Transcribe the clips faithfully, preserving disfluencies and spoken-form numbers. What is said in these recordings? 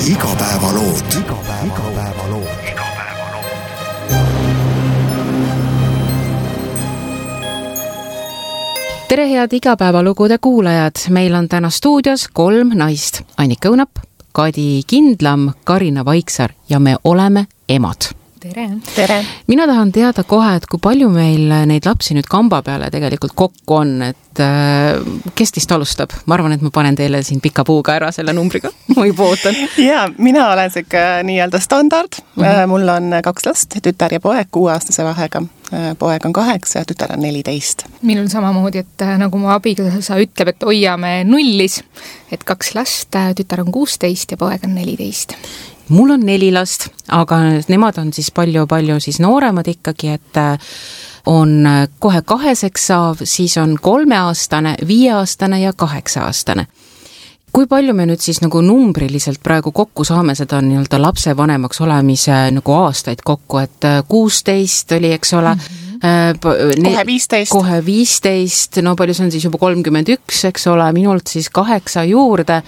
Igapäevalood. Tere head igapäevalugude kuulajad, meil on täna stuudios kolm naist. Annika Õunap, Kadi Kindlam, Karina Vaiksar ja me oleme emad. Tere. Tere. Mina tahan teada kohe, et kui palju meil neid lapsi nüüd kamba peale tegelikult kokku on, et äh, kes teist alustab? Ma arvan, et ma panen teile siin pika puuga ära selle numbriga. Ma juba ootan. Ja, mina olen siuke nii-öelda standard. Mm-hmm. Mul on kaks last, tütar ja poeg kuueaastase vahega. Poeg on kaheksa ja tütar on neliteist. Minul samamoodi, et nagu mu abikaasa ütleb, et hoiame nullis, et kaks last, tütar on kuusteist ja poeg on neliteist. Mul on neli last, aga nemad on siis palju-palju siis nooremad ikkagi, et on kohe kaheseks saav, siis on kolmeaastane, viieaastane ja kaheksa-aastane. Kui palju me nüüd siis nagu numbriliselt praegu kokku saame seda nii-öelda lapse vanemaks olemise nagu aastaid kokku, et kuusteist oli, eks ole, mm-hmm. kohe viisteist. Kohe viisteist, no palju see on siis juba kolmkümmend üks, eks ole, minult siis kaheksa juurde.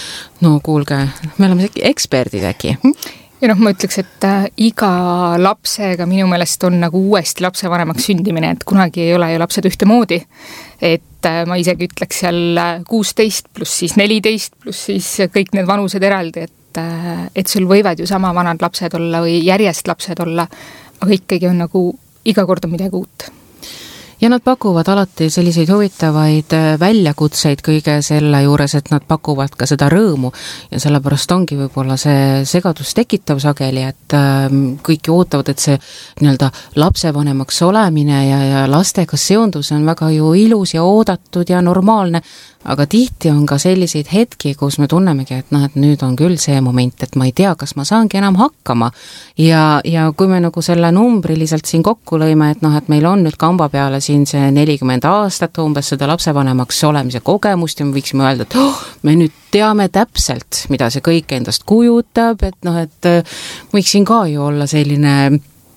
No kuulge, me oleme eksperdid äkki. Ja noh, ma ütleks, et iga lapsega minu meelest on nagu uuesti lapsevanemaks sündimine, et kunagi ei ole ju lapsed ühte moodi. Et ma isegi ütleks seal kuusteist pluss siis neliteist pluss siis kõik need vanused eraldi, et, et sul võivad ju sama vanad lapsed olla või järjest lapsed olla, aga ikkagi on nagu iga kord on midagi uut. Ja nad pakuvad alati selliseid huvitavaid väljakutseid kõige selle juures, et nad pakuvad ka seda rõõmu ja sellepärast ongi võib-olla see segadus tekitav sageli, et kõik ju ootavad, et see nii-öelda lapsevanemaks olemine ja, ja lastega seondus on väga ju ilus ja oodatud ja normaalne, aga tihti on ka selliseid hetki, kus me tunnemegi, et noh, et nüüd on küll see moment, et ma ei tea, kas ma saangi enam hakkama ja, ja kui me nagu selle numbriliselt siin kokku lõime, et noh, et meil on nüüd kamba peale siin see nelikümmend aastat umbes seda lapsevanemaks olemise kogemust ja me võiksime öelda, et oh, me nüüd teame täpselt, mida see kõik endast kujutab, et noh, et võiksin ka ju olla selline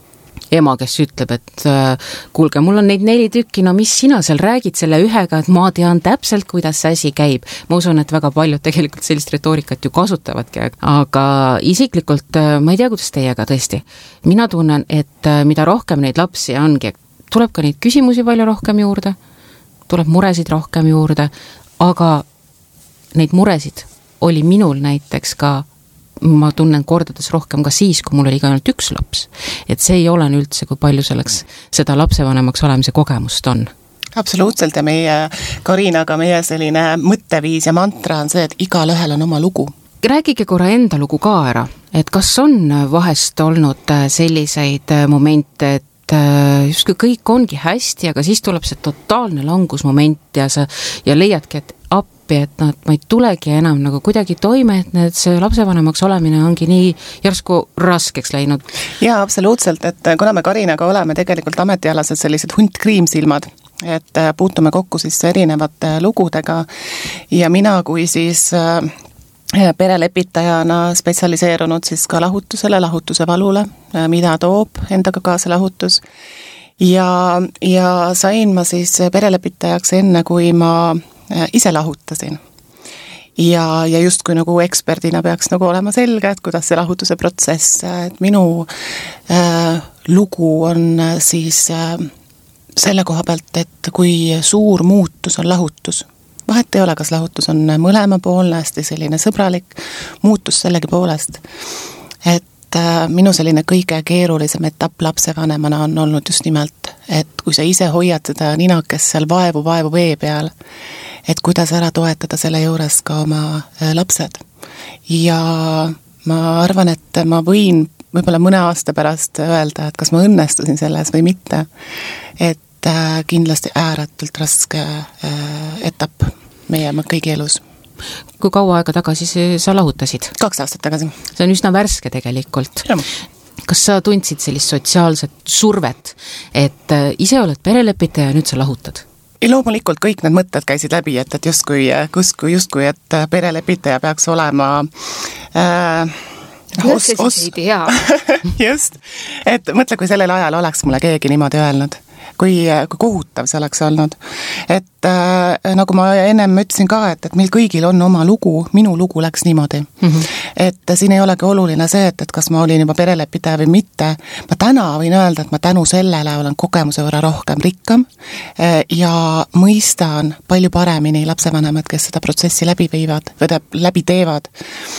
ema, kes ütleb, et kuulge, mul on neid neli tükki, no mis sina seal räägid selle ühega, et ma tean täpselt, kuidas see asi käib. Ma usun, et väga paljud tegelikult sellist retoorikat ju kasutavadki, aga isiklikult ma ei tea, kuidas teiega tõesti. Mina tunnen, et mida rohkem neid lapsi ongi, tuleb ka neid küsimusi palju rohkem juurde, tuleb muresid rohkem juurde, aga neid muresid oli minul näiteks ka ma tunnen kordades rohkem ka siis, kui mul oli ka ainult üks laps. Et see ei ole üldse, kui palju selleks seda lapsevanemaks olemise kogemust on. Absoluutselt ja meie Karinaga meie selline mõtteviis ja mantra on see, et igal ühel on oma lugu. Räägige korra enda lugu ka ära, et kas on vahest olnud selliseid momente, et justkui kõik ongi hästi, aga siis tuleb see totaalne langusmoment ja, sa, ja leiadki, et appi, et noh, et ma ei tulegi enam nagu kuidagi toime, et need, see lapsevanemaks olemine ongi nii järsku raskeks läinud. Jaa, absoluutselt, et kuna me Karinaga oleme tegelikult ametialased sellised hunt kriimsilmad, et puutume kokku siis erinevate lugudega ja mina kui siis perelepitajana spetsialiseerunud siis ka lahutusele, lahutuse valule, mida toob endaga kaasa lahutus. Ja, ja sain ma siis perelepitajaks enne, kui ma ise lahutasin. Ja, ja just kui nagu eksperdina peaks nagu olema selge, et kuidas see lahutuse protsess, et minu äh, lugu on siis äh, selle koha pealt, et kui suur muutus on lahutus. Vahet ei ole, kas lahutus on mõlemapoolne, hästi selline sõbralik muutus sellegi poolest. Et äh, minu selline kõige keerulisem etapp lapsevanemana on olnud just nimelt, et kui sa ise hoiad seda ninakest seal vaevu, vaevu vee peal, et kuidas ära toetada selle juures ka oma äh, lapsed. Ja ma arvan, et ma võin võib-olla mõne aasta pärast öelda, et kas ma õnnestusin selles või mitte. Et kindlasti ääretult raske etapp meie kõigi elus. Kui kaua aega tagasi sa lahutasid? Kaks aastat tagasi. See on üsna värske tegelikult. Ja. Kas sa tundsid sellist sotsiaalset survet, et ise oled perelepitaja ja nüüd sa lahutad? Ja loomulikult kõik need mõtted käisid läbi, et, et justkui, justkui, justkui, et perelepitaja peaks olema äh, Os, os... ei tea. Just, et mõtle, kui sellel ajal oleks mulle keegi niimoodi öelnud, kui, kui kohutav see oleks olnud. Et äh, nagu ma ennem ütlesin ka, et, et meil kõigil on oma lugu, minu lugu läks niimoodi. Mm -hmm. Et siin ei olegi oluline see, et, et kas ma olin juba perelepitaja või mitte. Ma täna võin öelda, et ma tänu sellele olen kogemuse võrra rohkem rikkam ja mõistan palju paremini lapsevanemad, kes seda protsessi läbi viivad, või läbi teevad.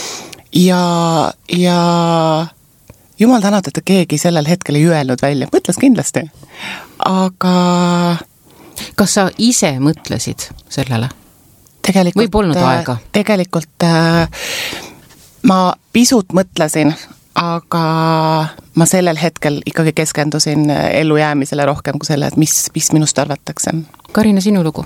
Ja, ja jumal tänatud, et keegi sellel hetkel ei öelnud välja, mõtles kindlasti. Aga kas sa ise mõtlesid sellele? Tegelikult, või polnud aega? Tegelikult äh, ma pisut mõtlesin, aga ma sellel hetkel ikkagi keskendusin ellujäämisele rohkem kui selle, et mis, mis minust arvatakse. Karina, sinu lugu?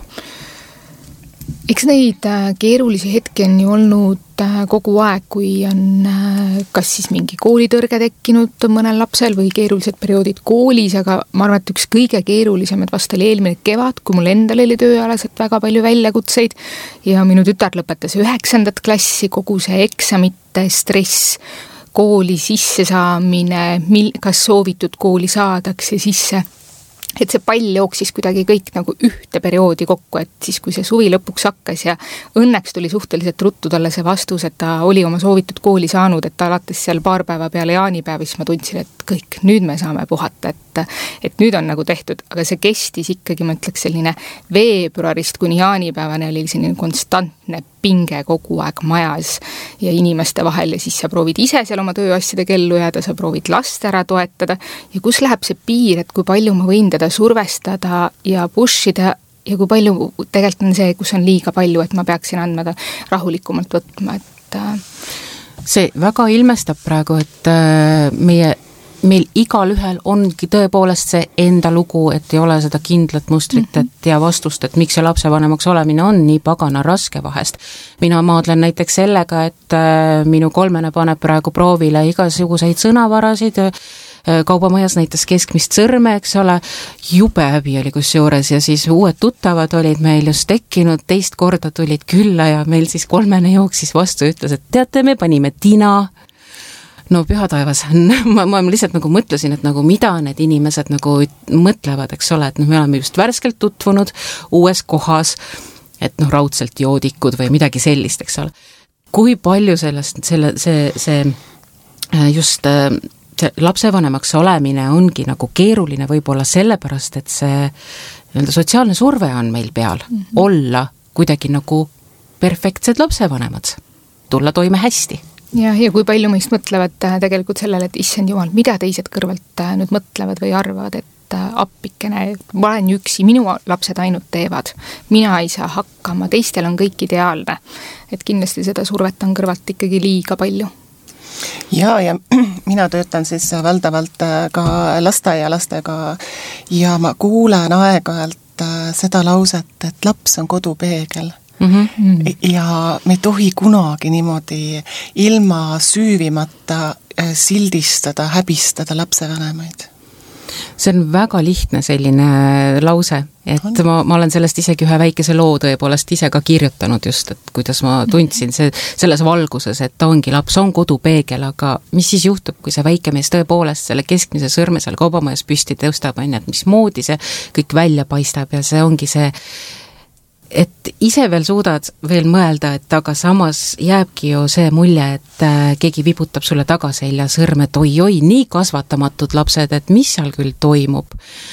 Eks neid keerulisi hetki on ju olnud kogu aeg, kui on kas siis mingi koolitõrge tekkinud mõnel lapsel või keerulised perioodid koolis, aga ma arvan, et üks kõige keerulisem, et vast oli eelmine kevad, kui mul endal oli tööalaselt väga palju väljakutseid ja minu tütar lõpetas üheksandat klassi, kogu see eksamite stress, kooli sisse saamine, mil, kas soovitud kooli saadakse sisse. Et see pall jooksis kuidagi kõik nagu ühte perioodi kokku, et siis kui see suvi lõpuks hakkas ja õnneks tuli suhteliselt ruttu talle see vastus, et ta oli oma soovitud kooli saanud, et ta alates seal paar päeva peale jaanipäev, siis ma tundsin, et kõik, nüüd me saame puhata, et, et nüüd on nagu tehtud, aga see kestis ikkagi, ma ütleks selline veebruarist kuni jaanipäevane oli selline konstantne pinge kogu aeg majas ja inimeste vahel ja siis sa proovid ise seal oma tööasjadega ellu jääda, sa proovid last ära toetada ja kus läheb see piir, et kui palju ma võin teda survestada ja pushida ja kui palju tegelikult on see, kus on liiga palju, et ma peaksin andma ta rahulikumalt võtma, et see väga ilmestab praegu, et meie meil igal ühel ongi tõepoolest see enda lugu, et ei ole seda kindlat mustrit mm -hmm. et ja vastust, et miks see lapsevanemaks olemine on nii pagana raske vahest. Mina maadlen näiteks sellega, et minu kolmene paneb praegu proovile igasuguseid sõnavarasid, kaubamajas näitas keskmist sõrme, eks ole, jube häbi oli kusjuures ja siis uued tuttavad olid meil just tekkinud, teist korda tulid külla ja meil siis kolmene jooksis vastu ja ütles, et teate, me panime tina. No püha taevas, ma, ma lihtsalt nagu mõtlesin, et nagu mida need inimesed nagu mõtlevad, eks ole, et noh, me oleme just värskelt tutvunud uues kohas, et noh, raudselt joodikud või midagi sellist, eks ole. Kui palju sellest, selle, see, see just see lapsevanemaks olemine ongi nagu keeruline võib-olla sellepärast, et see nii-öelda sotsiaalne surve on meil peal mm -hmm. olla kuidagi nagu perfektsed lapsevanemad, tulla toime hästi. Ja, ja kui palju meist mõtlevad tegelikult sellele, et issand jumal, mida teised kõrvalt nüüd mõtlevad või arvavad, et appikene, ma olen üksi, minu lapsed ainult teevad, mina ei saa hakkama, teistel on kõik ideaalne. Et kindlasti seda survet on kõrvalt ikkagi liiga palju. Ja, ja mina töötan siis valdavalt ka lasteaialastega ja ma kuulen aeg-ajalt seda lauset, et laps on kodupeegel. Mm-hmm. Ja me ei tohi kunagi niimoodi ilma süüvimata sildistada, häbistada lapsevanemaid. See on väga lihtne selline lause, et ma, ma olen sellest isegi ühe väikese loo tõepoolest ise ka kirjutanud just, et kuidas ma tundsin see, selles valguses, et ta ongi laps, on kodupeegel, aga mis siis juhtub, kui see väike mees tõepoolest selle keskmise sõrme seal kaubamajas püsti tõustab, on, et mismoodi see kõik välja paistab ja see ongi see et ise veel suudad veel mõelda, et aga samas jääbki ju see mulje, et keegi vibutab sulle tagaselja sõrme, et oi-oi, nii kasvatamatud lapsed, et mis seal küll toimub.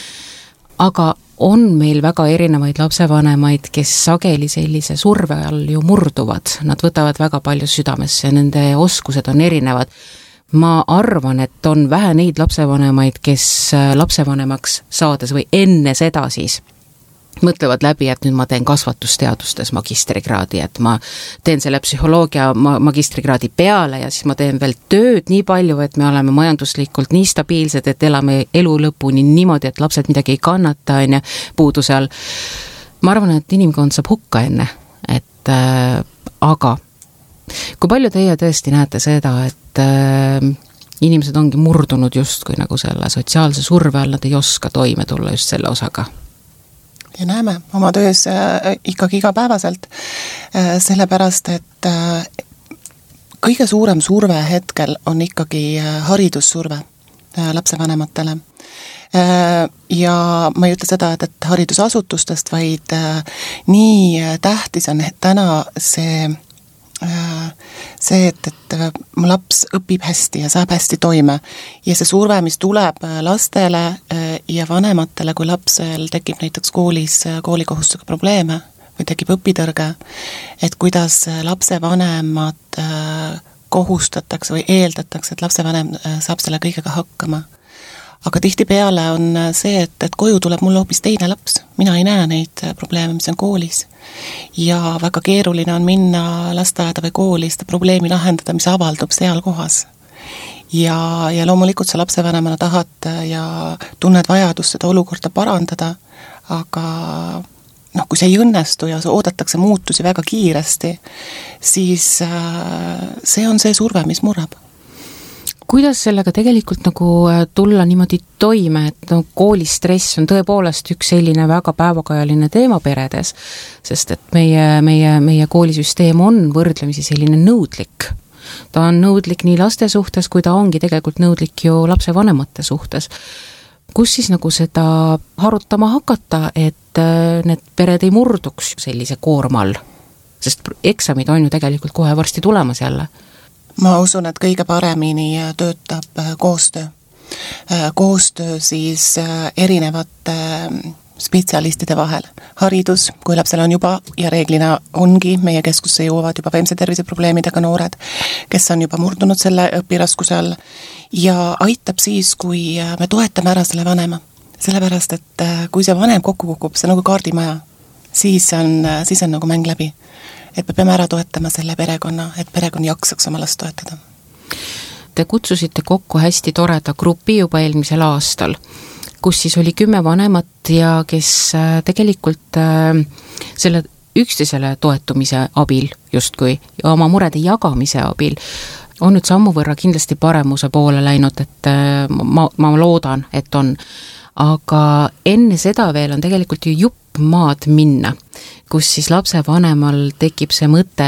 Aga on meil väga erinevaid lapsevanemaid, kes sageli sellise surve all ju murduvad. Nad võtavad väga palju südamesse, nende oskused on erinevad. Ma arvan, et on vähe neid lapsevanemaid, kes lapsevanemaks saades või enne seda siis mõtlevad läbi, et nüüd ma teen kasvatusteadustes magistrikraadi, et ma teen selle psühholoogia magistrikraadi peale ja siis ma teen veel tööd nii palju, et me oleme majanduslikult nii stabiilsed, et elame elu lõpuni niimoodi, et lapsed midagi ei kannata, on ja puudu seal. Ma arvan, et inimkond saab hukka enne, et äh, aga kui palju teie tõesti näete seda, et äh, inimesed ongi murdunud justkui nagu selle sotsiaalse surve all, nad ei oska toime tulla just selle osaga? Ja näeme oma töös ikkagi igapäevaselt, sellepärast, et kõige suurem surve hetkel on ikkagi haridussurve. lapsevanematele. Ja ma ei ütle seda, et, et haridusasutustest, vaid nii tähtis on täna see see, et, et mu laps õpib hästi ja saab hästi toime ja see surve, mis tuleb lastele ja vanematele, kui lapsel tekib näiteks koolis koolikohustusega probleeme või tekib õpitõrge, et kuidas lapsevanemad kohustatakse või eeldatakse, et lapsevanem saab selle kõigega hakkama. Aga tihtipeale on see, et, et koju tuleb mulle hoopis teine laps. Mina ei näe neid probleeme, mis on koolis. Ja väga keeruline on minna lasteaeda või kooli seda probleemi lahendada, mis avaldub seal kohas. Ja, ja loomulikult sa lapsevanemana tahad ja tunned vajadust seda olukorda parandada, aga noh, kui see ei õnnestu ja oodatakse muutusi väga kiiresti, siis see on see surve, mis murrab. Kuidas sellega tegelikult nagu tulla niimoodi toime, et no, koolistress on tõepoolest üks selline väga päevakajaline teema peredes, sest et meie, meie, meie koolisüsteem on võrdlemisi selline nõudlik. Ta on nõudlik nii laste suhtes, kui ta ongi tegelikult nõudlik ju lapsevanemate suhtes. Kus siis nagu seda harutama hakata, et need pered ei murduks sellise koorma all? Sest eksamid on ju tegelikult kohe varsti tulemas jälle. Ma usun, et kõige paremini töötab koostöö. Koostöö siis erinevate spetsialistide vahel. Haridus, kui lapsel on juba ja reeglina ongi, meie keskusse jõuavad juba vaimse tervise probleemidega noored, kes on juba murdunud selle õpiraskuse all ja aitab siis, kui me toetame ära selle vanema. Sellepärast, et kui see vanem kokku kukub, see nagu kaardimaja, siis on, siis on nagu mäng läbi. Et me peame ära toetama selle perekonna, et perekond jaksaks oma last toetada. Te kutsusite kokku hästi toreda grupi juba eelmisel aastal, kus siis oli kümme vanemat ja kes tegelikult selle üksteisele toetumise abil justkui ja oma murede jagamise abil on nüüd sammu võrra kindlasti paremuse poole läinud, et ma, ma loodan, et on. Aga enne seda veel on tegelikult ju jupp maad minna, kus siis lapsevanemal tekib see mõte,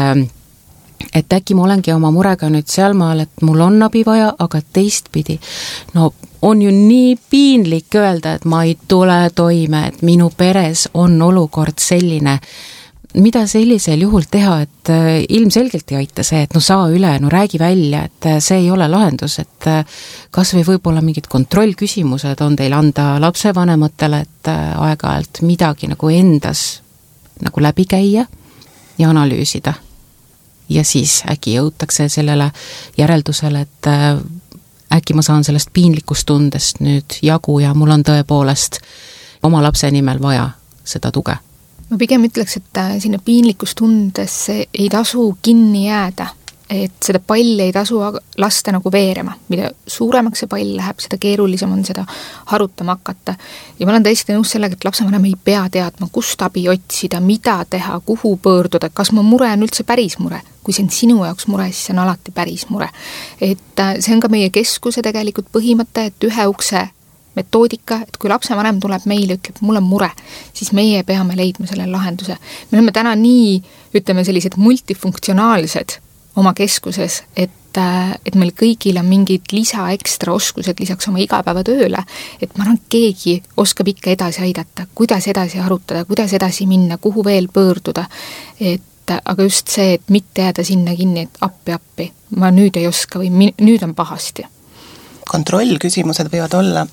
et et äkki ma olengi oma murega nüüd seal maal, et mul on abi vaja, aga teistpidi, no on ju nii piinlik öelda, et ma ei tule toime, et minu peres on olukord selline, mida sellisel juhul teha, et ilmselgelt ei aita see, et no saa üle, no räägi välja, et see ei ole lahendus, et kas või võib-olla mingid kontrollküsimused on teil anda lapsevanematele, et aeg-ajalt midagi nagu endas nagu läbi käia ja analüüsida. Ja siis äkki jõutakse sellele järeldusele, et äkki ma saan sellest piinlikust tundest nüüd jagu ja mul on tõepoolest oma lapse nimel vaja seda tuge. Ma pigem ütleks, et sinna piinlikustundesse ei tasu kinni jääda, et seda palli ei tasu lasta nagu veerema. Mida suuremaks see pall läheb, seda keerulisem on seda harutama hakata. Ja ma olen täiesti nõus sellega, et lapsevanem ei pea teadma, kust abi otsida, mida teha, kuhu pöörduda, kas mu mure on üldse päris mure. Kui see on sinu jaoks mure, siis see on alati päris mure. Et see on ka meie keskuse tegelikult põhimõte, et ühe ukse metoodika, et kui lapsevanem tuleb meile, ütleb, mul on mure, siis meie peame leidma selle lahenduse. Me oleme täna nii, ütleme, sellised multifunktsionaalsed oma keskuses, et, et meil kõigil on mingid lisa ekstra oskused lisaks oma igapäeva tööle, et ma arvan, keegi oskab ikka edasi aidata, kuidas edasi arutada, kuidas edasi minna, kuhu veel pöörduda, et aga just see, et mitte jääda sinna kinni, et appi, appi, ma nüüd ei oska või mi- nüüd on pahasti. Kontrollküsimused võivad olla,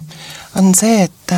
on see, et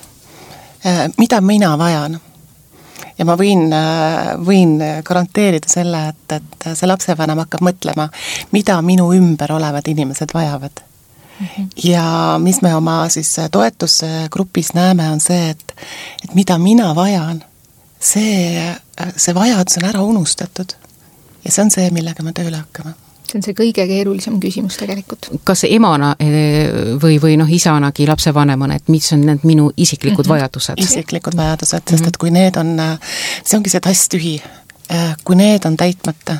äh, mida mina vajan. Ja ma võin, äh, võin garanteerida selle, et, et see lapsevanem hakkab mõtlema, mida minu ümber olevad inimesed vajavad. Mm-hmm. Ja mis me oma siis toetusgrupis näeme, on see, et, et mida mina vajan, see, see vajadus on ära unustatud. Ja see on see, millega me tööle hakkame. See on see kõige keerulisem küsimus tegelikult. Kas emana või, või noh, isanagi lapsevanemana, et mis on need minu isiklikud mm-hmm. vajadused? Isiklikud vajadused, sest mm-hmm. et kui need on, see ongi see tass tühi, kui need on täitmata,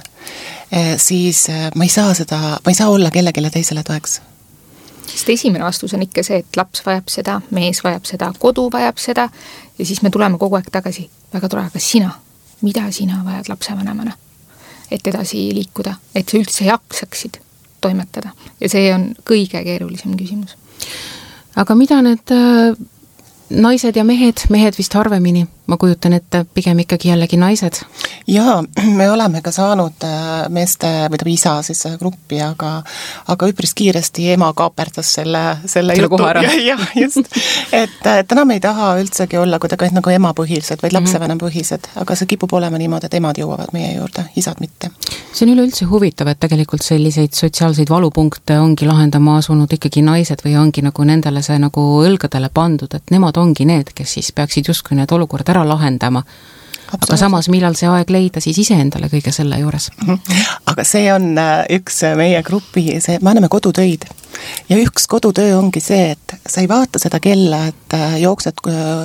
siis ma ei saa seda, ma ei saa olla kellegile teisele toeks. Sest esimene vastus on ikka see, et laps vajab seda, mees vajab seda, kodu vajab seda ja siis me tuleme kogu aeg tagasi. Väga tore, aga sina, mida sina vajad lapsevanemana? Et edasi liikuda, et sa üldse jaksaksid toimetada. Ja see on kõige keerulisem küsimus. Aga mida need äh, naised ja mehed, mehed vist harvemini, ma kujutan ette pigem ikkagi jällegi naised? Jaa, me oleme ka saanud meeste või ta isa siis gruppi, aga, aga üpris kiiresti ema kaaperdas selle, selle, selle jutu. Ja, jah, just. Et, et enam ei taha üldsegi olla kuidagi nagu emapõhilised, vaid lapsevanem põhised, aga see kipub olema niimoodi, et emad jõuavad meie juurde, isad mitte. See on üleüldse huvitav, et tegelikult selliseid sotsiaalseid valupunkte ongi lahendama asunud ikkagi naised või ongi nagu nendele see nagu õlgadele pandud, et nemad ongi need, kes siis peaksid justkui need olukord ära lahendama. Aga samas, millal see aeg leida siis iseendale kõige selle juures? Aga see on üks meie grupi, see, me anname kodutöid. Ja üks kodutöö ongi see, et sa ei vaata seda kella, et jooksed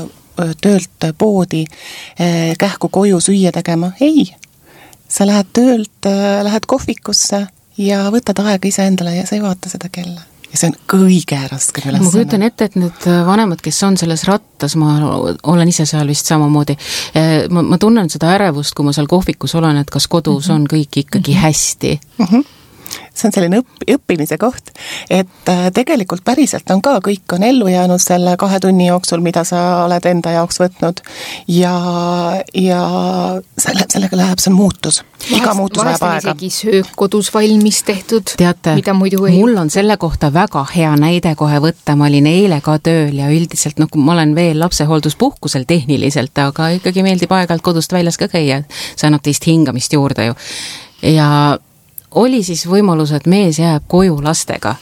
töölt poodi, kähku koju süüa tegema. Ei, sa lähed töölt, lähed kohvikusse ja võtad aega iseendale ja sa ei vaata seda kella. Ja see on kõige raskem ülesanne. Ma kujutan ette, et need vanemad, kes on selles rattas, ma olen ise seal vist samamoodi, ma, ma tunnen seda ärevust, kui ma seal kohvikus olen, et kas kodus mm-hmm. on kõik ikkagi hästi. Mm-hmm. See on selline õpp, õppimise koht, et tegelikult päriselt on ka, kõik on ellu jäänud selle kahe tunni jooksul, mida sa oled enda jaoks võtnud ja, ja selle, sellega läheb see muutus. Iga muutus läheb aega. Vahest on isegi söök kodus valmis tehtud, teate, mida muidu ei... mul on selle kohta väga hea näide kohe võtta, ma olin eile ka tööl ja üldiselt, no ma olen veel lapsehoolduspuhkusel tehniliselt, aga ikkagi meeldib aeg-ajalt kodust väljas ka käia, see annab teist hingamist juurde ju. Ja oli siis võimalus, et mees jääb koju lastega.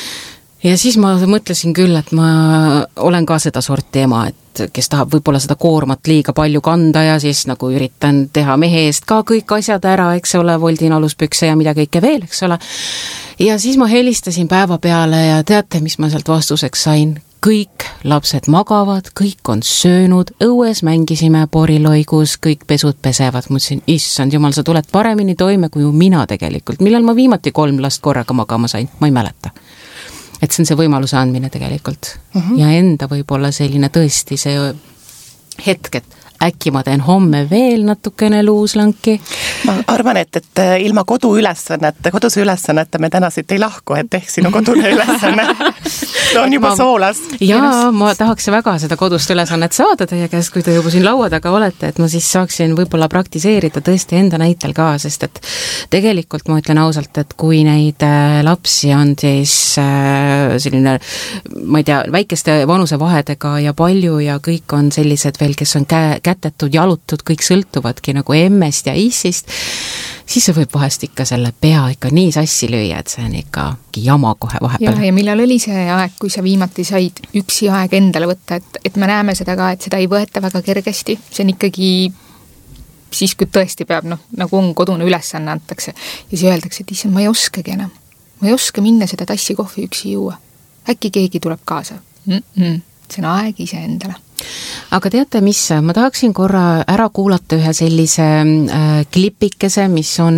Ja siis ma mõtlesin küll, et ma olen ka seda sorti ema, et kes tahab võib-olla seda koormat liiga palju kanda ja siis nagu üritan teha mehe eest ka kõik asjad ära, eks ole, voldin aluspükse ja mida kõike veel, eks ole. Ja siis ma helistasin päeva peale ja teate, mis ma sealt vastuseks sain? Kõik lapsed magavad, kõik on söönud, õues mängisime poriloigus, kõik pesud pesevad. Mõtlesin, issand jumal, sa tuled paremini toime kui mina tegelikult. Millal ma viimati kolm last korraga magama sain? Ma ei mäleta. Et see on see võimaluse andmine tegelikult. Mm-hmm. Ja enda võib-olla selline tõesti see hetk, et äkki ma teen homme veel natukene luuslanki. Ma arvan, et, et ilma kodu ülesannete, koduse ülesannete me täna siit ei lahku, et ehk sinu kodune ülesanne on juba ma, soolas. Jaa, ma tahaks väga seda kodust ülesannet saada teie käest, kui te juba siin laua taga olete, et ma siis saaksin võib-olla praktiseerida tõesti enda näitel ka, sest et tegelikult ma ütlen ausalt, et kui neid lapsi on siis selline, ma ei tea, väikeste vanusevahedega ja palju ja kõik on sellised veel, kes on käe kätetud, jalutud, kõik sõltuvadki nagu emmest ja issist, siis see võib vahest ikka selle pea ikka nii sassi lüüa, et see on ikka jama kohe vahepeal. Ja, ja millal oli see aeg, kui sa viimati said üksi aeg endale võtta, et, et me näeme seda ka, et seda ei võeta väga kergesti, see on ikkagi siis, kui tõesti peab, noh, nagu on kodune ülesanne antakse ja siis öeldakse, et issand, ma ei oskagi enam, ma ei oska minna seda tassi kohvi üksi juua, äkki keegi tuleb kaasa mm-mm. See on aeg ise endale. Aga teate mis, ma tahaksin korra ära kuulata ühe sellise äh, klipikese, mis on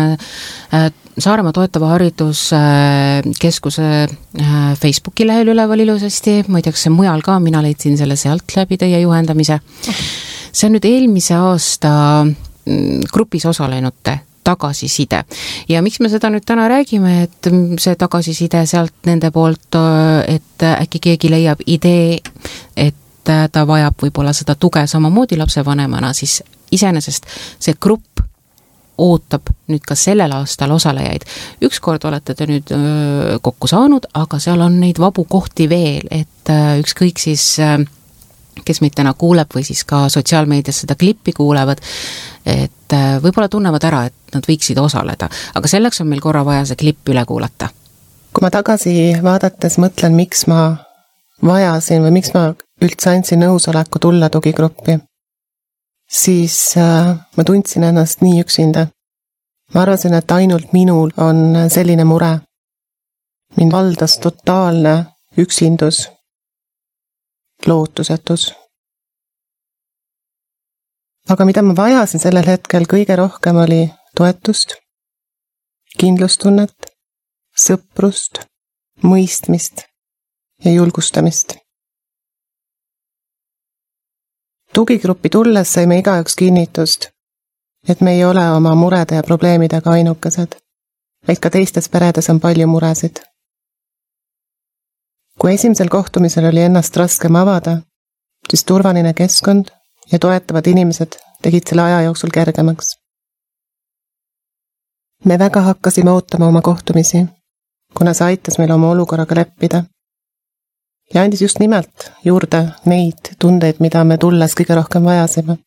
äh, Saaremaa toetava hariduskeskuse äh, Facebooki lehel üleval ilusasti, ma ei tea, kas see mujal ka, mina leidsin selle sealt läbi teie juhendamise. See on nüüd eelmise aasta grupis osalenute tagasiside. Ja miks me seda nüüd täna räägime, et see tagasiside sealt nende poolt, et äkki keegi leiab idee, et ta vajab võib-olla seda tuge samamoodi lapsevanemana, siis iseenesest see grupp ootab nüüd ka sellel aastal osalejaid. Ükskord olete te nüüd öö, kokku saanud, aga seal on neid vabu kohti veel, et öö, ükskõik siis öö, kes meid täna kuuleb või siis ka sotsiaalmeedias seda klippi kuulevad, et võib-olla tunnevad ära, et nad võiksid osaleda. Aga selleks on meil korra vaja see klipp üle kuulata. Kui ma tagasi vaadates mõtlen, miks ma vajasin või miks ma üldse andsin nõusoleku tulla tugigruppi, siis äh, ma tundsin ennast nii üksinda. Ma arvasin, et ainult minul on selline mure. Mind valdas totaalne üksindus, lootusetus. Aga mida ma vajasin sellel hetkel kõige rohkem oli toetust, kindlustunnet, sõprust, mõistmist ja julgustamist. Tugigruppi tulles saime igaüks kinnitust, et me ei ole oma murede ja probleemidega ainukesed. vaid ka teistes peredes on palju muresid. Kui esimesel kohtumisel oli ennast raskem avada, siis turvaline keskkond ja toetavad inimesed tegid selle aja jooksul kergemaks. Me väga hakkasime ootama oma kohtumisi, kuna see aitas meil oma olukorraga leppida. Ja andis just nimelt juurde neid tundeid, mida me tulles kõige rohkem vajasime.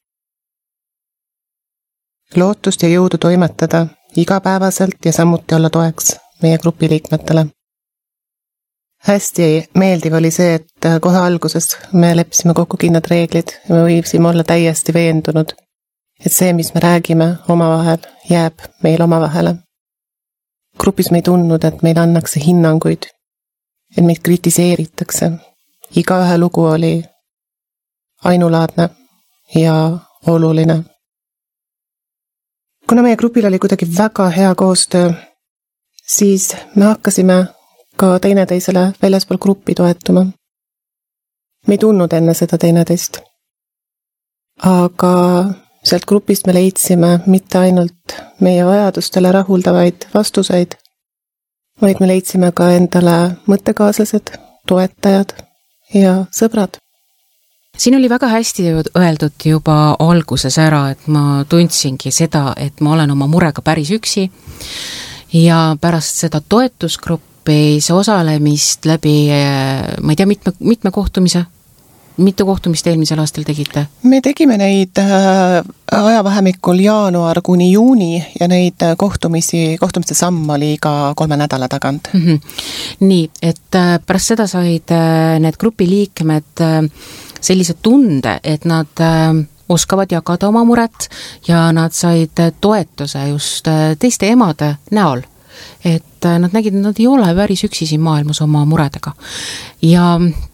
Lootust ja jõudu toimetada igapäevaselt ja samuti olla toeks meie grupi liikmetele. Hästi meeldiv oli see, et kohe alguses me leppisime kokku kindlad reeglid ja me võisime olla täiesti veendunud, et see, mis me räägime omavahel, jääb meil omavahele. Grupis me ei tundnud, et meil annakse hinnanguid, et meid kritiseeritakse. Igaühe lugu oli ainulaadne ja oluline. Kuna meie grupil oli kuidagi väga hea koostöö, siis me hakkasime ka teineteisele väljaspool gruppi toetuma. Me ei tundnud enne seda teineteist. Aga sealt grupist me leidsime mitte ainult meie vajadustele rahuldavaid vastuseid, vaid me leidsime ka endale mõttekaaslased, toetajad ja sõbrad. Siin oli väga hästi öeldud juba alguses ära, et ma tundsingi seda, et ma olen oma murega päris üksi ja pärast seda toetusgruppi see osalemist läbi, ma ei tea, mitme, mitme kohtumise, mitu kohtumist eelmisel aastal tegite? Me tegime neid ajavahemikul jaanuar kuni juuni ja neid kohtumisi, kohtumiste samm oli iga kolme nädala tagant. Mm-hmm. Nii, et pärast seda said need grupi liikmed sellise tunde, et nad oskavad jagada oma muret ja nad said toetuse just teiste emade näol. Et nad nägid, et nad ei ole päris üksi siin maailmas oma muredega. Ja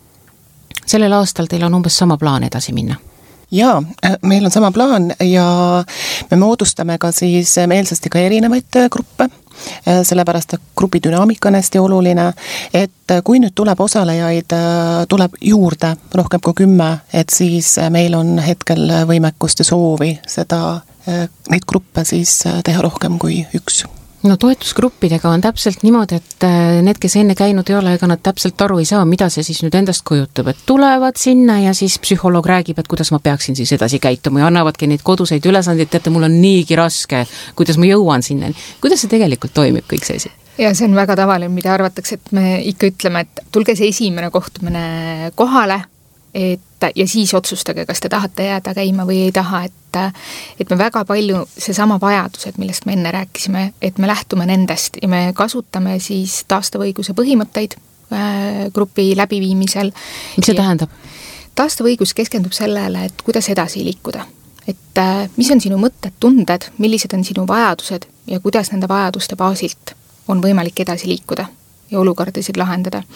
sellel aastal teil on umbes sama plaan edasi minna. Jaa, meil on sama plaan ja me moodustame ka siis meelsasti ka erinevaid gruppe, sellepärast et grupi dünaamika on hästi oluline, et kui nüüd tuleb osalejaid, tuleb juurde rohkem kui kümme, et siis meil on hetkel võimekust ja soovi seda, neid gruppe siis teha rohkem kui üks. No toetusgruppidega on täpselt niimoodi, et need, kes enne käinud ei ole, ega nad täpselt aru ei saa, mida see siis nüüd endast kujutab, et tulevad sinna ja siis psühholoog räägib, et kuidas ma peaksin siis edasi käituma ja annavadki neid koduseid ülesandeid, teate, mul on niigi raske, kuidas ma jõuan sinna. Kuidas see tegelikult toimib kõik see asi? Ja see on väga tavaline, mida arvatakse, et me ikka ütleme, et tulge see esimene kohtumine kohale, et ja siis otsustage, kas te tahate jääda käima või ei taha, et, et me väga palju seesama vajadused, millest me enne rääkisime, et me lähtume nendest ja me kasutame siis taastavõiguse põhimõtteid äh, grupi läbiviimisel. Mis see tähendab? Taastavõigus keskendub sellele, et kuidas edasi liikuda. Et äh, mis on sinu mõtted, tunded, millised on sinu vajadused ja kuidas nende vajaduste baasilt on võimalik edasi liikuda ja olukordasid lahendada.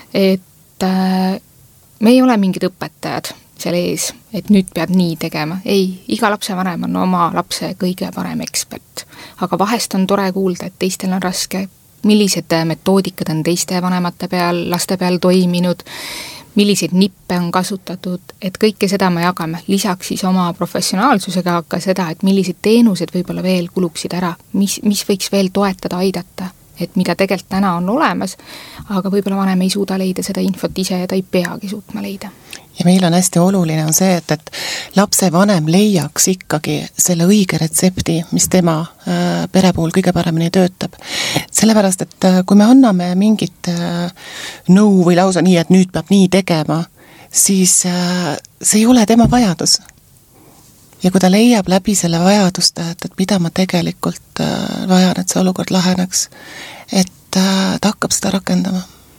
Et äh, me ei ole mingid õpetajad selle ees, et nüüd pead nii tegema. Ei, iga lapsevanem on oma lapse kõige parem ekspert. Aga vahest on tore kuulda, et teistel on raske, millised metoodikad on teiste vanemate peal, laste peal toiminud, milliseid nippe on kasutatud, et kõike seda me jagame. Lisaks siis oma professionaalsusega ka seda, et millised teenused võib-olla veel kuluksid ära, mis, mis võiks veel toetada, aidata. Et mida tegelikult täna on olemas, aga võib-olla vanem ei suuda leida seda infot ise ja ta ei peagi suutma leida. Ja meil on hästi oluline on see, et, et lapse vanem leiaks ikkagi selle õige retsepti, mis tema äh, pere puhul kõige paremini töötab. Sellepärast, et äh, kui me anname mingit äh, nõu või lausa nii, et nüüd peab nii tegema, siis äh, see ei ole tema vajadus. Ja kui ta leiab läbi selle vajaduste, et, et mida ma tegelikult äh, vajan, et see olukord laheneks, et äh, ta hakkab seda rakendama.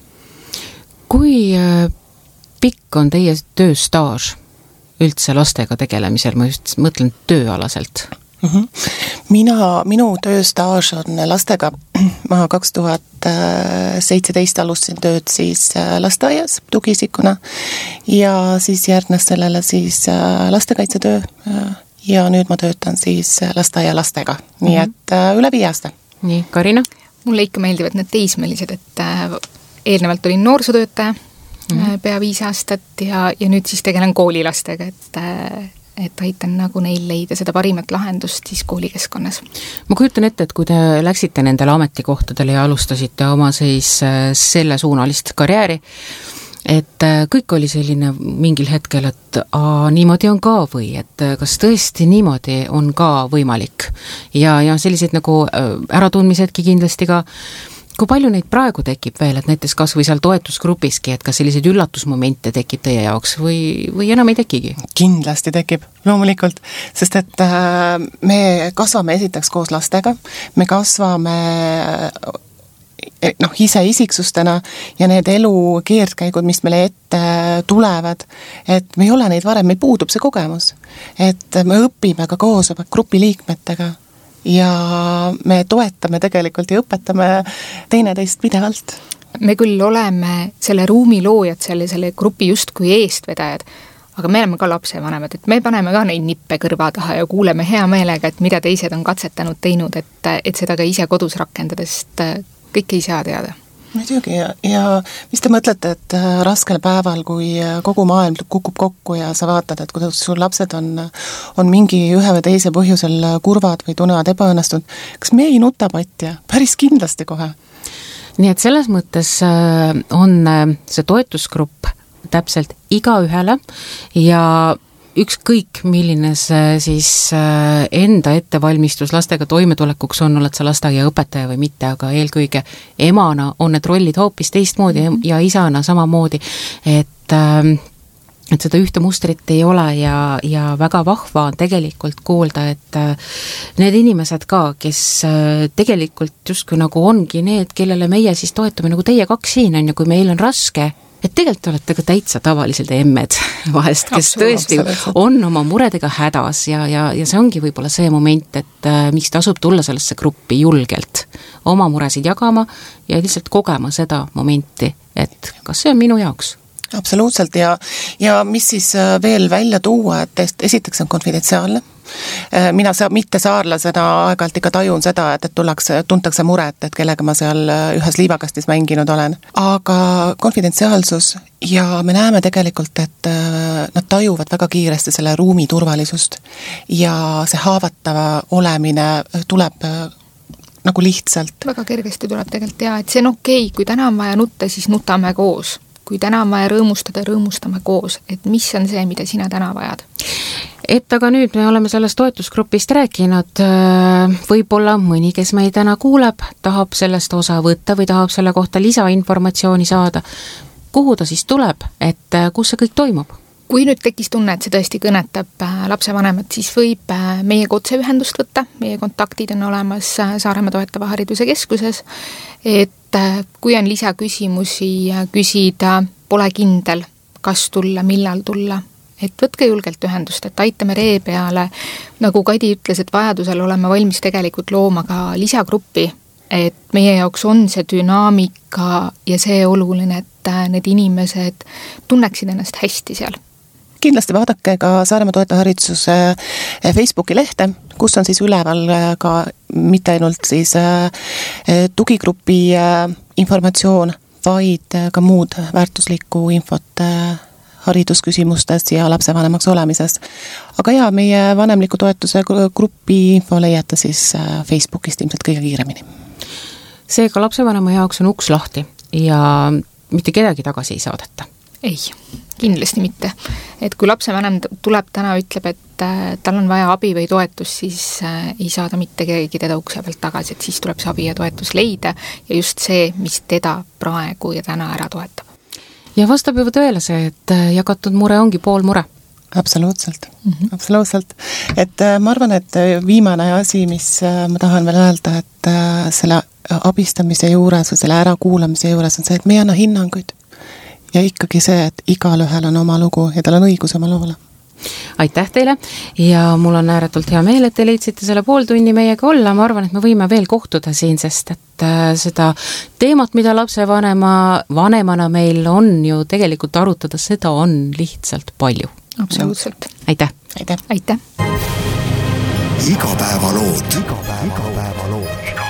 Kui äh, pikk on teie tööstaaž üldse lastega tegelemisel, ma just mõtlen tööalaselt? Mm-hmm. Mina, minu tööstaaž on lastega, ma kaks tuhat seitseteist alustasin tööd siis lasteaias tugiisikuna ja siis järgnes sellele siis lastekaitsetöö ja nüüd ma töötan siis lasteaia lastega, nii mm-hmm. et üle viie aasta. Nii, Karina? Mulle ikka meeldivad need teismelised, et eelnevalt olin noorsootöötaja mm-hmm. pea viis aastat ja, ja nüüd siis tegelen koolilastega, et et aitan nagu neil leida seda parimat lahendust siis koolikeskkonnas. Ma kujutan ette, et kui te läksite nendele ametikohtadele ja alustasite oma siis selle suunalist karjääri, et kõik oli selline mingil hetkel, et aa, niimoodi on ka või, et kas tõesti niimoodi on ka võimalik. Ja, ja sellised nagu äratundmisedki kindlasti ka. Kui palju neid praegu tekib veel, et näiteks kas või seal toetusgrupiski, et kas selliseid üllatusmomente tekib teie jaoks või, või enam ei tekigi? Kindlasti tekib, loomulikult, sest et me kasvame esiteks koos lastega, me kasvame noh, ise isiksustena ja need elu keerdkäigud, mis meile ette tulevad, et me ei ole neid varem, meil puudub see kogemus, et me õpime ka koos grupi liikmetega ja me toetame tegelikult ja õpetame teineteist pidevalt. Me küll oleme selle ruumi loojad, selle, selle grupi justkui eestvedajad, aga me oleme ka lapsevanemad, et me paneme ka neid nippe kõrva taha ja kuuleme hea meelega, et mida teised on katsetanud, teinud, et, et seda ka ise kodus rakendades kõike ei saa teada. Muidugi ja, ja mis te mõtlete, et raskel päeval, kui kogu maailm kukub kokku ja sa vaatad, et kuidas sul lapsed on, on mingi ühe või teise põhjusel kurvad või tunnevad ebaõnnestunud, kas me ei nuta patja? Päris kindlasti kohe. Nii et selles mõttes on see toetusgrupp täpselt igaühele ja ükskõik, milline see siis enda ettevalmistus lastega toimetulekuks on, oled sa lasteaia õpetaja või mitte, aga eelkõige emana on need rollid hoopis teistmoodi ja isana samamoodi, et, et seda ühte mustrit ei ole ja, ja väga vahva on tegelikult kuulda, et need inimesed ka, kes tegelikult justkui nagu ongi need, kellele meie siis toetame, nagu teie kaks siin on ja kui meil on raske, et tegelikult olete ka täitsa tavalised emmed vahest, kes tõesti on oma muredega hädas ja, ja, ja see ongi võib-olla see moment, et äh, miks tasub tulla sellesse gruppi julgelt oma muresid jagama ja lihtsalt kogema seda momenti, et kas see on minu jaoks. Absoluutselt ja, ja mis siis veel välja tuua, et esiteks on konfidentsiaalne. Mina sa, mitte saarlasena aeg-ajalt ikka tajun seda, et, et tullakse, tuntakse muret, et kellega ma seal ühes liivakastis mänginud olen. Aga konfidentsiaalsus ja me näeme tegelikult, et nad tajuvad väga kiiresti selle ruumi turvalisust ja see haavatava olemine tuleb nagu lihtsalt. Väga kergesti tuleb tegelikult ja, et see on okei, kui täna on vaja nutta, siis nutame koos. Kui täna on vaja rõõmustada, rõõmustame koos, et mis on see, mida sina täna vajad? Et aga nüüd me oleme sellest toetusgrupist rääkinud, võib-olla mõni, kes meid täna kuuleb, tahab sellest osa võtta või tahab selle kohta lisainformatsiooni saada. Kuhu ta siis tuleb, et kus see kõik toimub? Kui nüüd tekkis tunne, et see tõesti kõnetab lapsevanemat, siis võib meiega otseühendust võtta, meie kontaktid on olemas Saaremaa toetava hariduse keskuses, et kui on lisaküsimusi küsida, pole kindel, kas tulla, millal tulla, et võtke julgelt ühendust, et aitame ree peale, nagu Kadi ütles, et vajadusel oleme valmis tegelikult looma ka lisagruppi, et meie jaoks on see dünaamika ja see oluline, et need inimesed tunneksid ennast hästi seal. Kindlasti vaadake ka Saaremaa toetava hariduse Facebooki lehte, kus on siis üleval ka mitte ainult siis tugigrupi informatsioon, vaid ka muud väärtuslikku infot haridusküsimustes ja lapsevanemaks olemises. Aga ja, meie vanemliku toetuse grupi info leiate siis Facebookist ilmselt kõige kiiremini. Seega lapsevanema jaoks on uks lahti ja mitte kedagi tagasi ei saadeta. Ei, kindlasti mitte. Et kui lapsevanem tuleb täna ütleb, et tal on vaja abi või toetus, siis ei saada mitte keegi teda ukse pealt tagasi, et siis tuleb see abi ja toetus leida ja just see, mis teda praegu ja täna ära toetab. Ja vastab juba tõele see, et jagatud mure ongi pool mure. Absoluutselt, mm-hmm. absoluutselt. Et ma arvan, et viimane asi, mis ma tahan veel öelda, et selle abistamise juures või selle ärakuulamise juures on see, et me ei anna hinnanguid. Ja ikkagi see, et igal ühel on oma lugu ja tal on õigus oma loole. Aitäh teile ja mul on ääretult hea meel, et te leidsite selle pool tunni meiega olla. Ma arvan, et me võime veel kohtuda siin, sest et seda teemat, mida lapsevanema vanemana meil on ju tegelikult arutada, seda on lihtsalt palju. Absoluutselt. Aitäh. Aitäh. Aitäh. Igapäevalood. Igapäevalood.